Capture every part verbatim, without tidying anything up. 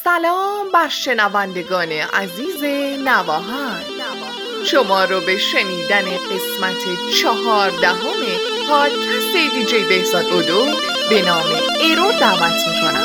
سلام بر شنوندگان عزیز نواهن، شما رو به شنیدن قسمت چهاردهم پادکست دیجی بهزاد اودو به نام ایرو دعوت میکنم.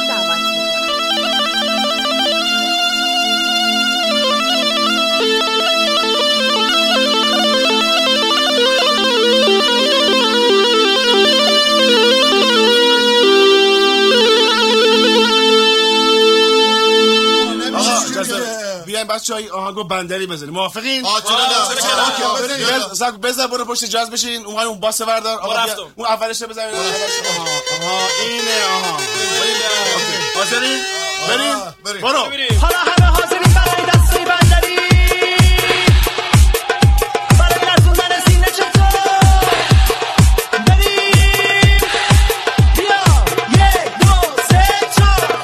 بیاین بچه‌ها آهنگو بندری بزنیم. موافقین؟ آ چرا نه؟ زاک بزن برو پشت جاز بشین. اون اون باس بردار. آقا اون اولش رو بزنید. آها اینه. آها حاضرین؟ بریم برو. حالا همه حاضرین برای دستی بندری. برای لرزوندن سینه چطور؟ بریم بیا یک دو سه چهار.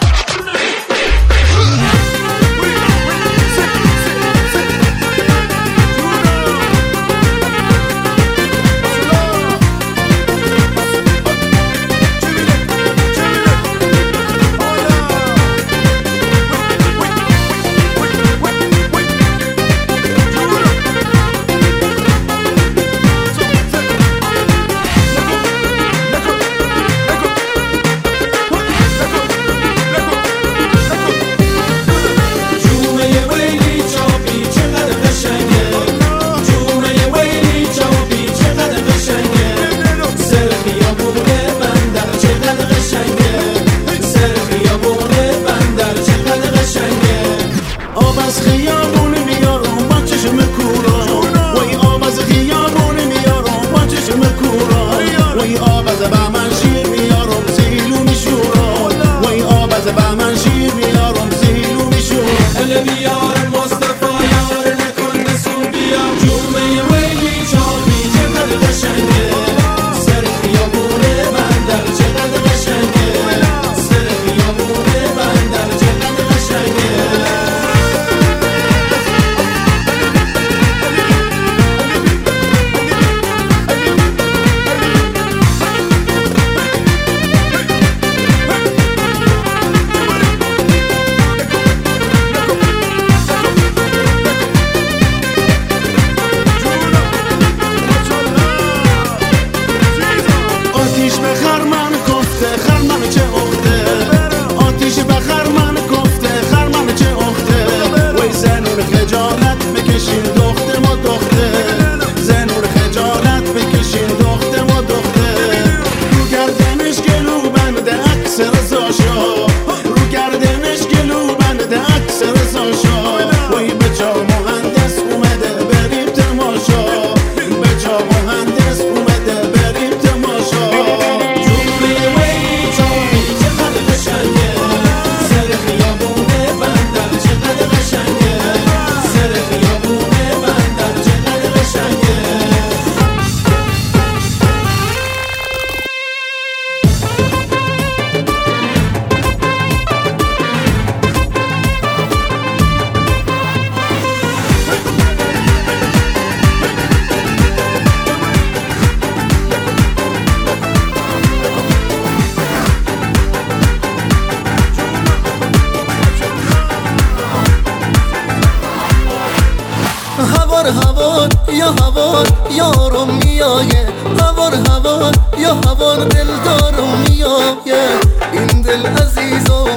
هوار یا هوار یارم میایه، هوار هوار یا هوار دلدارم میایه. این دل عزیزم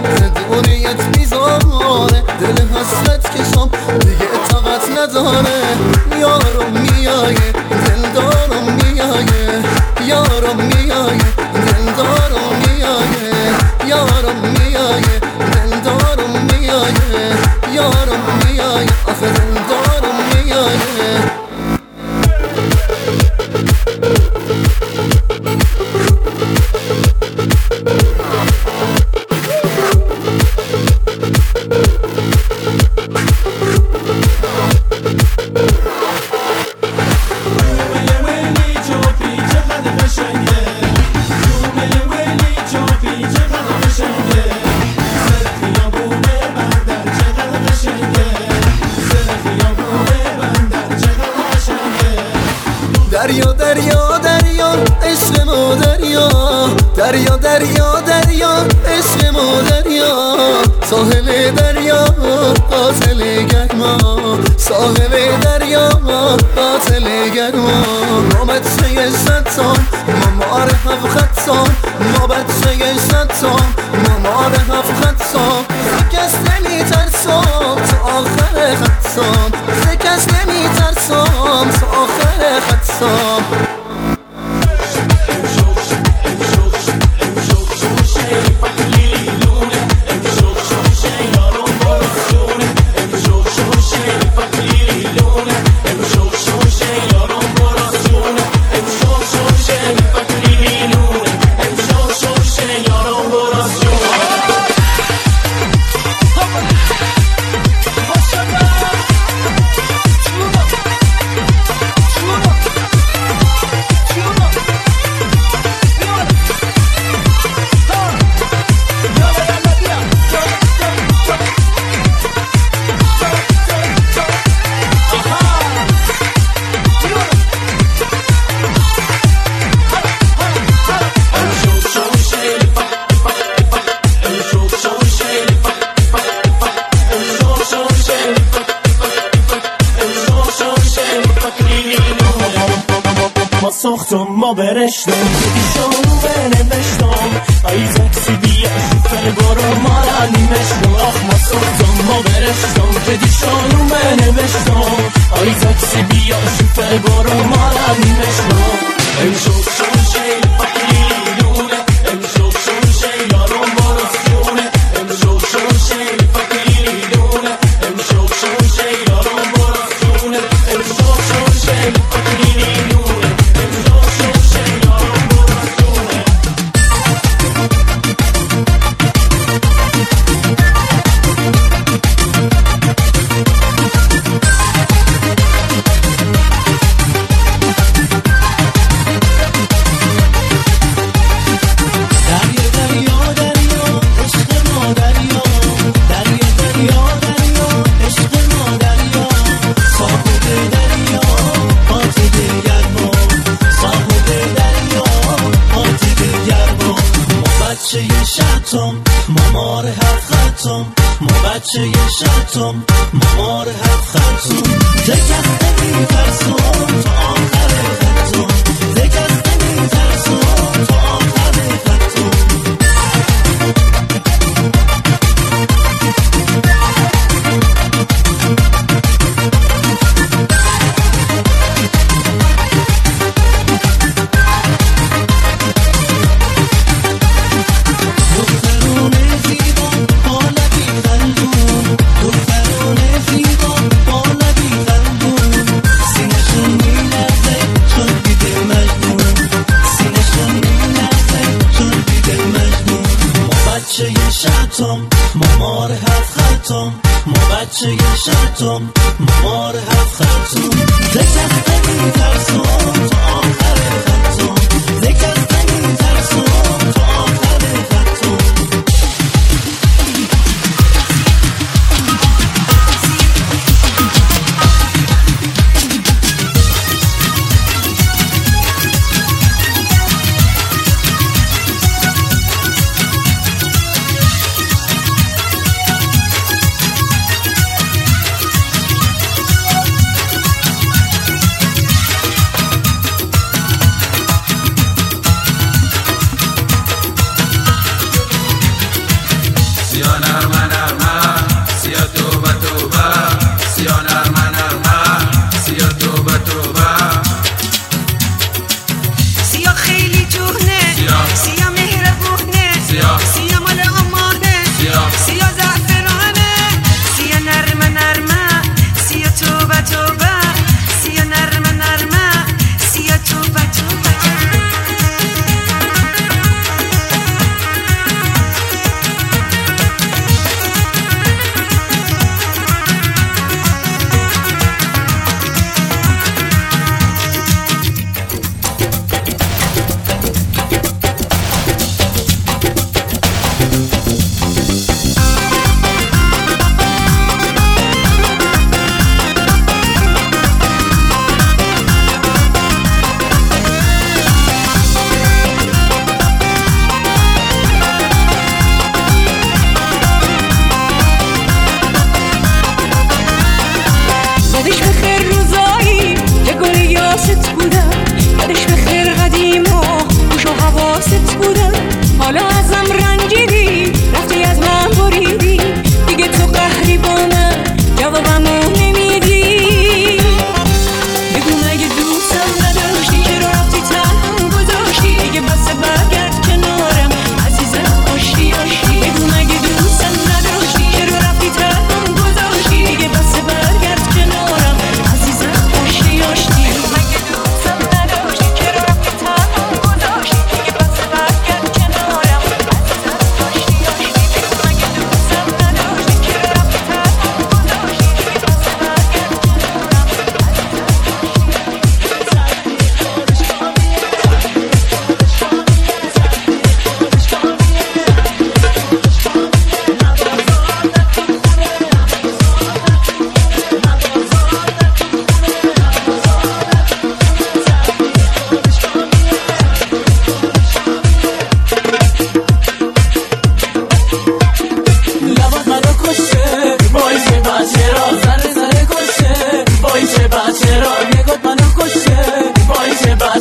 دوریت میزاره، دل حسرت کشم دیگه طاقت نداره. یارم میایه دلدارم میایه، یارم میایه دلدارم میایه، یارم میایه دلدارم میایه، یارم میایه آخه دلدارم میایه. دریا دریا دریا عشق ما دریا، دریا دریا دریا عشق ما دریا. ساحل دریا قاتل گرما صاحب دریا قاتل گرما ما بچه ستان ما مار هفت خطان ما بچه ستان ما مار هفت خطان کس نمی ترسام تا آخر خطان کس نمی ترسام تا آخر خطان ساختم ما برشتم دیشانو بنوشتم ایزک سی بیا شفر برو مالا نیمشتم آخ ما ساختم ما برشتم که دیشانو بنوشتم ایزک سی بیا شفر برو مالا نیمشتم امشوف شون شیل فکریلونه امشوف شون شیل یارم برسونه امشوف شون شیل فکریلونه امشوف شون شیل یارم برسونه امشوف شون شیل فکریلونه مامار هفت خطم ما بچه شطم مامار هفت خطم دکست نمی ترسم تا آخر خطم دکست نمی ترسم تا آخر خطم مامار هفت خطم ما بچه شطم مامار هفت خطم دکست نمی ترسم تا آخر خطم دکست نمی ترسم تا آخر خطم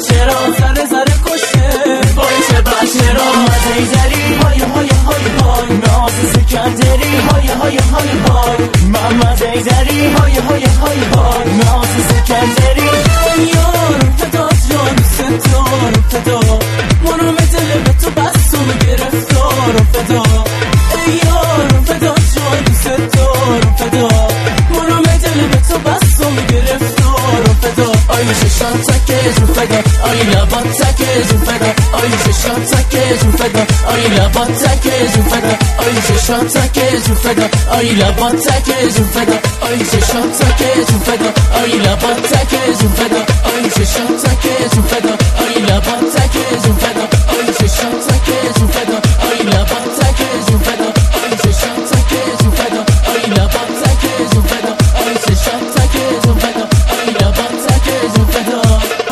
بچه را زره زره کشته باعث بچه را مزه زری های های های های ناز سکندری های های های های من مزه زری های های های های ناز سکندری یار فدا جان ستار فدا منو مثل به تو بستم گرفتار فدا یار فدا جان ستار فدا منو مثل به تو بستم گرفتار فدا آی ششان تکه فدا آی لبات تکه فدا آی ششان تکه فدا آی لبات تکه فدا آی ششان تکه فدا آی لبات تکه فدا آی ششان تکه فدا آی لبات تکه فدا آی ششان تکه فدا آی لبات تکه فدا آی ششان تکه فدا آی لبات تکه فدا آی ششان تکه فدا آی لبات تکه فدا آی ششان تکه فدا آی لبات تکه فدا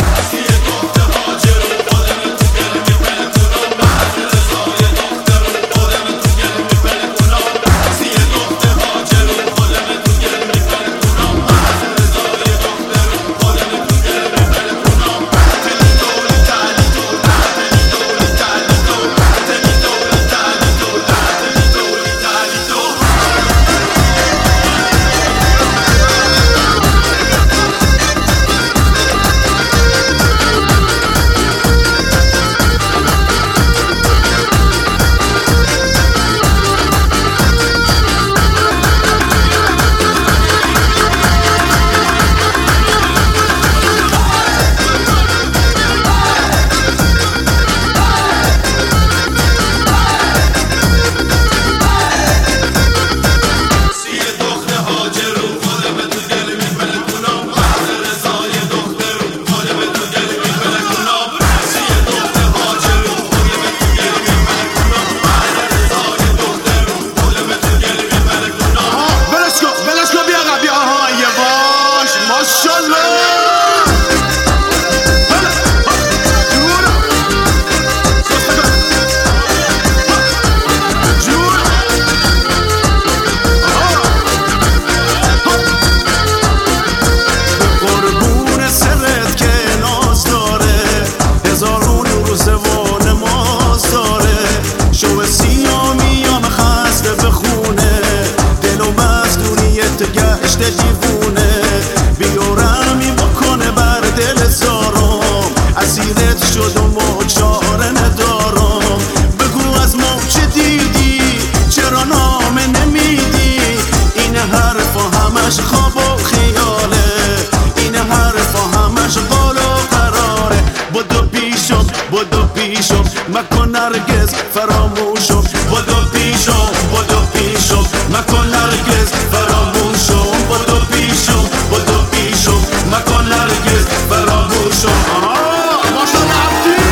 مکن نرگز فراموشم بدو پیشم بدو پیشم مکن نرگز فراموشم بدو پیشم بدو پیشم مکن نرگز فراموشم ماشاءالله عبدی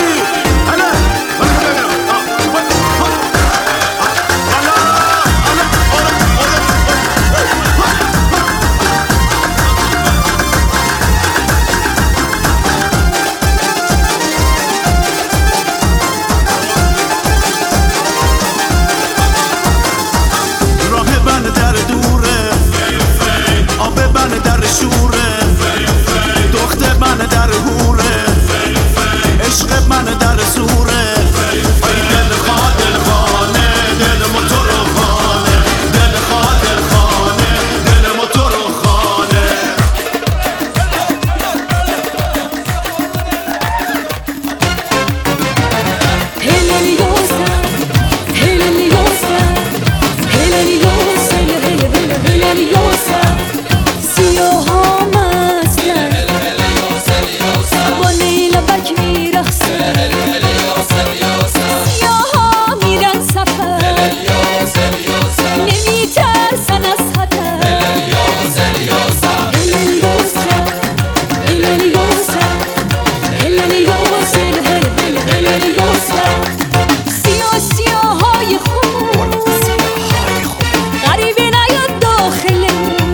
هلا غریبه نیاد داخله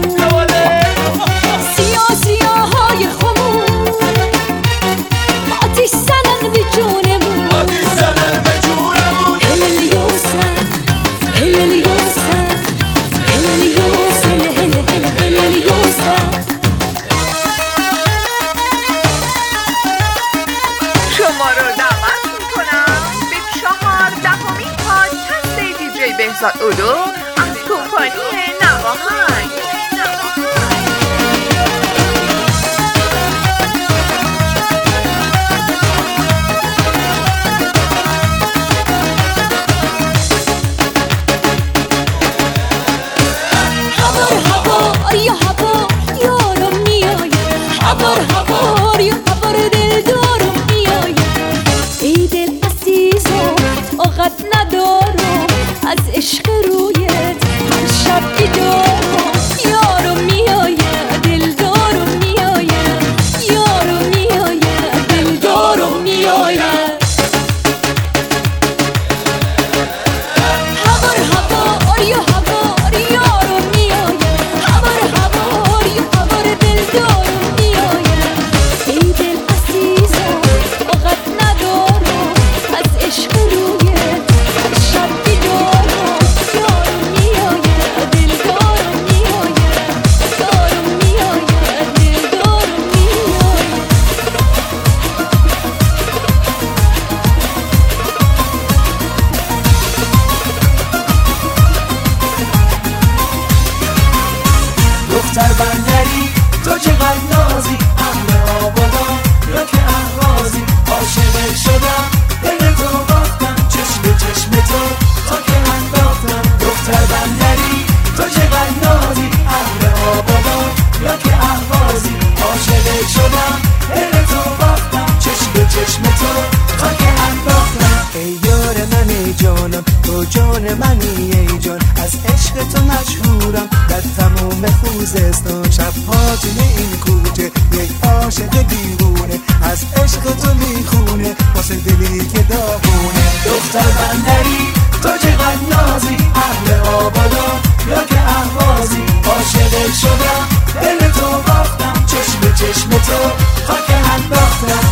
دختر بندری تو چقدر نازی، اهل آبادان یا که اهوازی، عاشقت شدم دل تو باختم، چشم به چشم تو تا که انداختم. دختر بندری تو چقدر نازی، اهل آبادان یا که اهوازی، عاشقت شدم دل تو باختم، چشم به چشم تو تا که انداختم. ای یار من ای جانم تو جان منی ای جان، از عشق تو مشهورم در تمام خوزستان. شبها توی این کوچه یک عاشق دیوونه از عشق تو میخونه واسه دلی که داغونه. دختر بندری تو چقدر نازی، اهل آبادان یا که اهوازی، عاشقت شدم دل تو باختم، چشم به چشم تو تا که انداختم.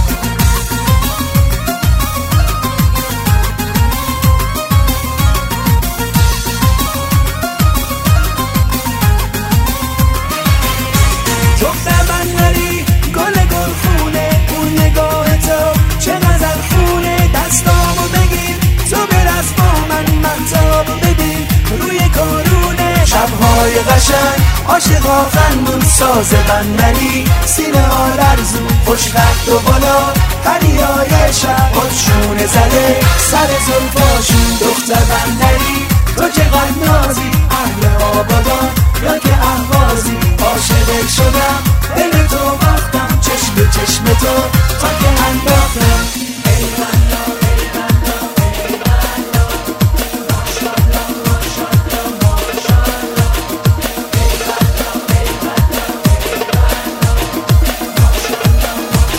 دختر بندری گل گل خونه اون نگاه تو چه غزل خونه، دستامو بگیر تو برس با من مهتابو ببین روی کارونه. شبهای قشنگ عاشقا خندون ساز بندری، سینه ها لرزون خوش قد و بالا هریای شب خودشونه زده سر زلفاشون. دختر بندری تو چقدر نازی، اهل آبادان یا که اهوازی، عاشقت شدم دل تو باختم، چشم به چشم تو تا که انداختم. ای بلا ای بلا ای بلا ماشاءالله ماشاءالله ماشاءالله، ای بلا ای بلا ای بلا ماشاءالله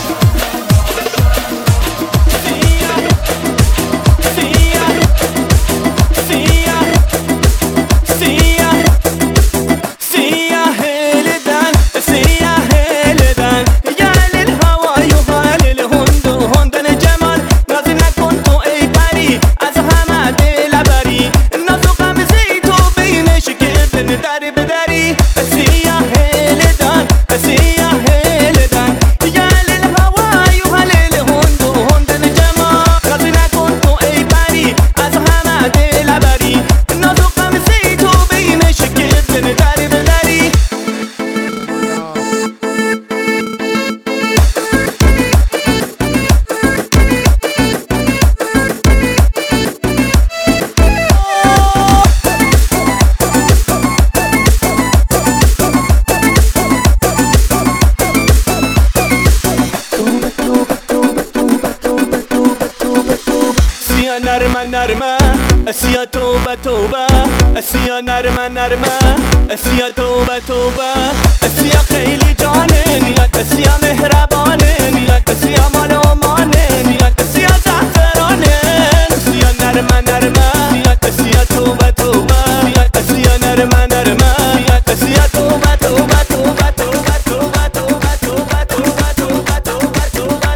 نرمه نرمه اسیا توبه توبه، اسیا نرمه نرمه اسیا توبه توبه، اسیا خیلی جانه نیت، اسیا مهربانه نیت، اسیا مال امانه نیت، اسیا زعفرانه، اسیا نرمه نرمه نیت، اسیا توبه توبه نیت، اسیا نرمه نرمه نیت، اسیا توبه توبه توبه توبه توبه توبه توبه توبه توبه توبه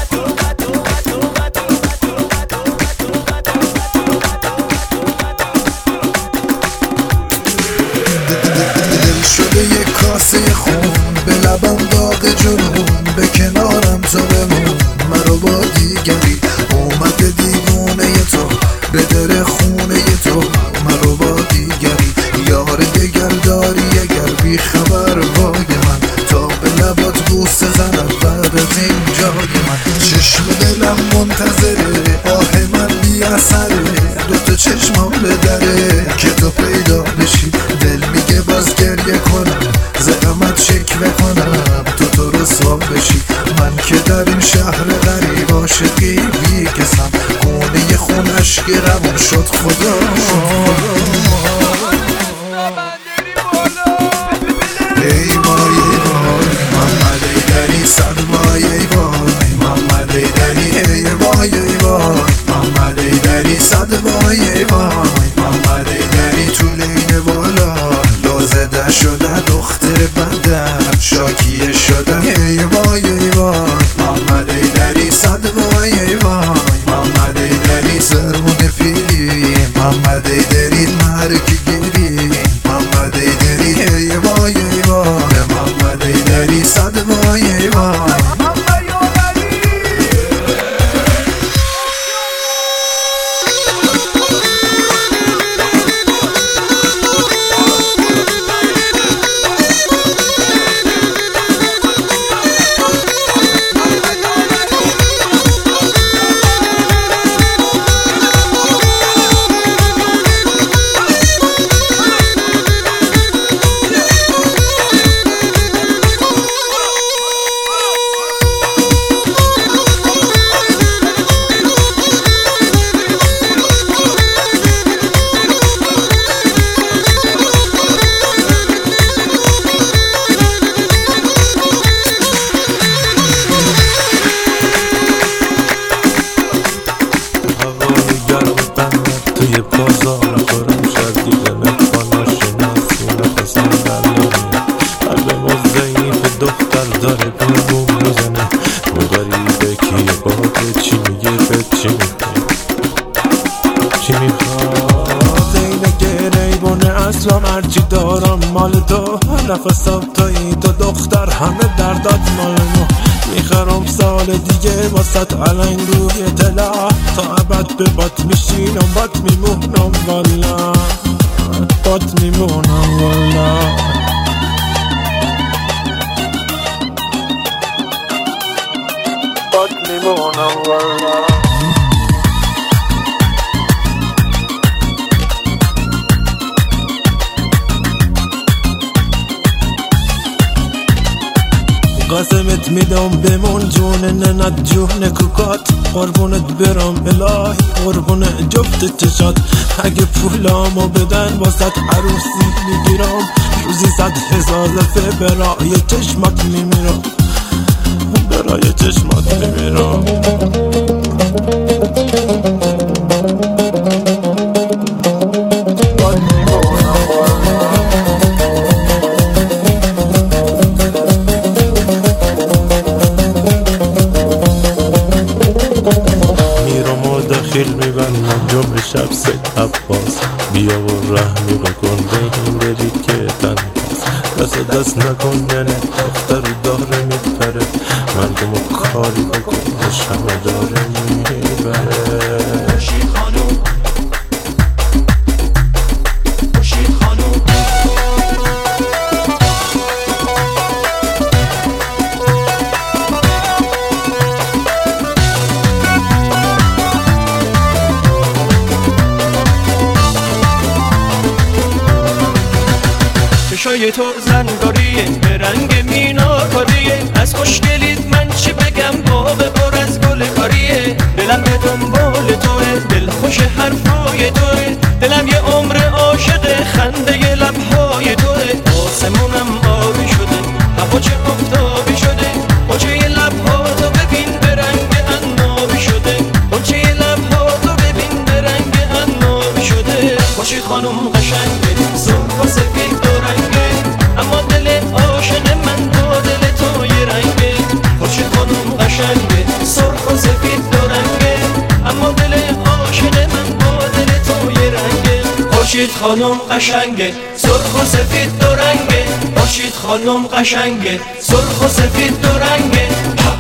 شده یک کاسه خون به لبم داغ جنون، به کنارم تو بمون مرا با دیگری، اومده دیوونه تو به در خونه تو مرا با دیگری، یار دگر داری اگر بی خبر وای من، تا به لبات بوسه زنم بعد از این جای من. چشم دلم منتظره آه من بی اثره، دوتا چشمام به دره که تو پیدا بشی، دل میگه باز گریه کنم زحمت شکوه کنم تو تو رسوا بشی. من که در این شهر غریب عاشقی بی کسم، خونه خونش که روان شد خدا. ای وای ای وای محمد ایدری، صد وای ای وای محمد ایدری، ای وای ای وای محمد ایدری، صد وای ای وای محمد ایدری. تو لین بالا لازده شده دختر بندر شاکیه شدن، ای وای ای وای محمد ایدری، صد وای ای وای محمد ایدری. زرمون پیری محمد ایدری، مرکی گیری محمد ایدری، ای وای ای وای داره بوم میزنه اون غریبه کیه باده چی میگه به چی میخواد چی میخواد این گره بونه اسلام هرچی دارم مال تو نفسم توی تو دختر همه دردات مال ما میخرم سال دیگه واسط علنگ روی تلا تا ابد به بات میشینم بات میمونم والا بات میمونم والا بات میمونم والا قسمت میدم بمون جون ننت جون کوکات قربونت برم الهی قربون جفت چشات اگه پولامو بدن واسط عروسی میگیرم روزی صد هزار دفعه برای چشمات میمیرم برای چشمات میمیرم خیل میبندم جمع شب سید عباس بیا و رحمی بکن بهم بری که تنهاست دست دست نکن یعنی دختر داره میپره مردمو کاری بکن شمه داره میبره خورشید خانوم خورشید خانوم چشای تو زنگاریه به رنگ میناکاریه از خوشگلیت من چی بگم باب پر از گل کاریه دلم به دنبال توه دل خوش حرفای توه دلم یه عمر عاشق خنده لبهای توه آسمونم آبی شده هوا چه آفتابی شده قنچه لبها تو ببین به رنگ عنابی شده قنچه لبها تو ببین به رنگ عنابی شده خورشید خانم قشنگه سرخ و سفید دو رنگه اما دل عاشق من تو دل تو یه رنگه خورشید خانم قشنگه سرخ و سفید دو رنگه اما دل عاشق من با دل تو یه رنگه خورشید خانم قشنگه سرخ و سفید دو رنگه خورشید خانم قشنگه سرخ و سفید دو رنگه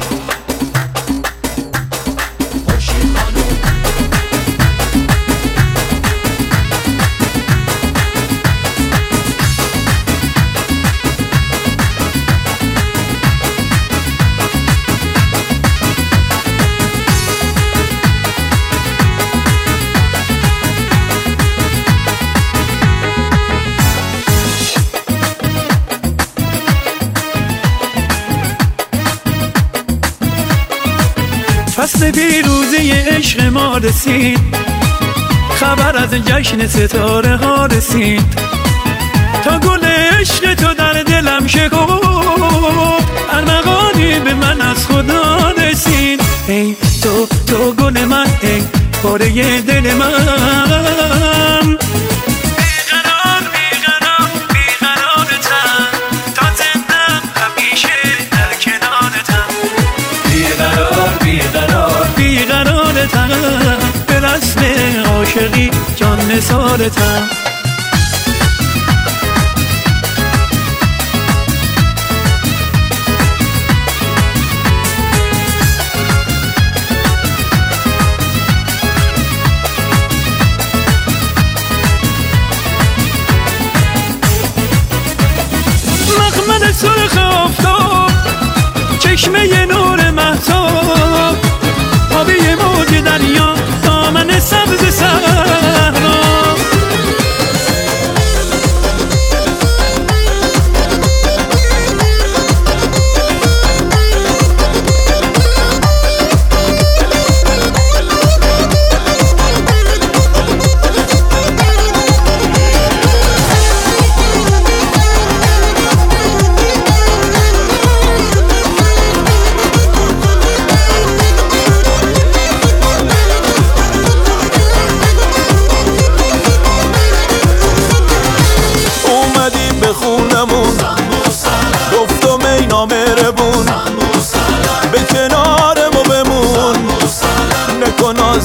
فصل پیروزی عشق ما رسید خبر از جشن ستاره ها رسید تا گل عشق تو در دلم شکفت ارمغانی به من از خدا رسید ای تو تو گل من ای پاره دل من بیقرار بیقرار بیقرارتم تا زندم همیشه در کنارتم بیقرار بیقرار بیقرارتم به رسم عاشقی جان نثارتم مخمل سرخ آفتاب چشمه نور مهتاب آبی موج دریا دامن سبز صحرا خونمون گفتم ای نامهربون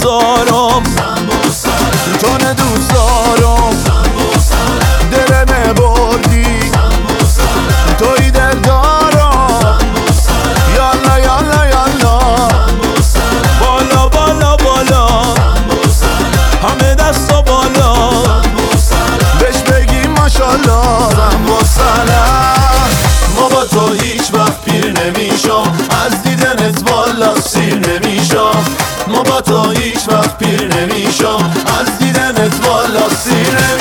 دارم تو نه دوست دارم دل نبردی توی دل دارم یالا یالا یالا بالا بالا بالا همه دستا بالا بهش بگیم ماشالله زنبو سلام ما با تو هیچ وقت پیر نمیشم از دیدنت والا سیر نمیشم ما با تو هیچ وقت پیر نمیشم از دیدنت والا سیر